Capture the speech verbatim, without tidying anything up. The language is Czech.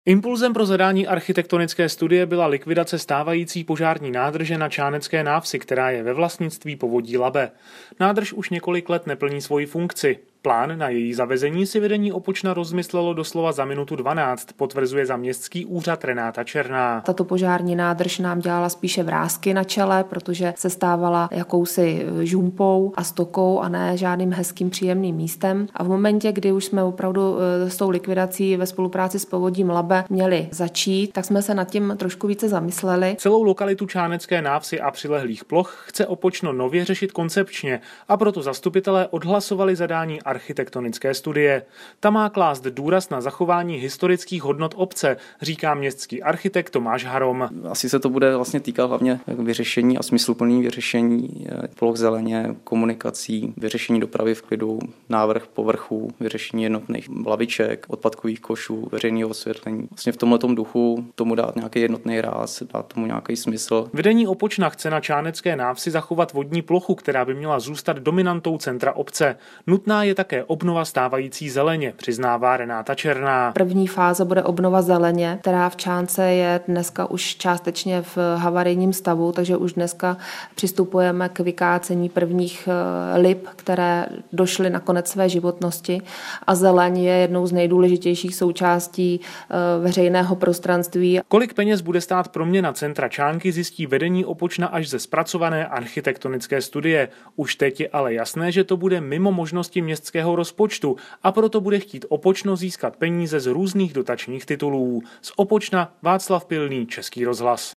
Impulzem pro zadání architektonické studie byla likvidace stávající požární nádrže na Čánecké návsi, která je ve vlastnictví Povodí Labe. Nádrž už několik let neplní svoji funkci. Plán na její zavezení si vedení Opočna rozmyslelo doslova za minutu dvanáct, potvrzuje za městský úřad Renáta Černá. Tato požární nádrž nám dělala spíše vrásky na čele, protože se stávala jakousi žumpou a stokou a ne žádným hezkým příjemným místem. A v momentě, kdy už jsme opravdu s tou likvidací ve spolupráci s Povodím Labe měli začít, tak jsme se nad tím trošku více zamysleli. Celou lokalitu Čánecké návsi a přilehlých ploch chce Opočno nově řešit koncepčně a proto zastupitelé odhlasovali zadání architektonické studie. Ta má klást důraz na zachování historických hodnot obce, říká městský architekt Tomáš Harom. Asi se to bude vlastně týkat hlavně vyřešení a smysluplný vyřešení ploch zeleně, komunikací, vyřešení dopravy v klidu, návrh povrchů, vyřešení jednotných laviček, odpadkových košů, veřejného osvětlení. Vlastně v tomhletom duchu tomu dát nějaký jednotný ráz, dát tomu nějaký smysl. Vedení Opočna chce na Čánecké návsi zachovat vodní plochu, která by měla zůstat dominantou centra obce. Nutná je také obnova stávající zeleně, přiznává Renáta Černá. První fáze bude obnova zeleně, která v Čánce je dneska už částečně v havarijním stavu, takže už dneska přistupujeme k vykácení prvních lip, které došly na konec své životnosti, a zeleň je jednou z nejdůležitějších součástí veřejného prostranství. Kolik peněz bude stát proměna centra Čánky, zjistí vedení Opočna až ze zpracované architektonické studie. Už teď je ale jasné, že to bude mimo možnosti městského rozpočtu a proto bude chtít Opočno získat peníze z různých dotačních titulů. Z Opočna Václav Pilný, Český rozhlas.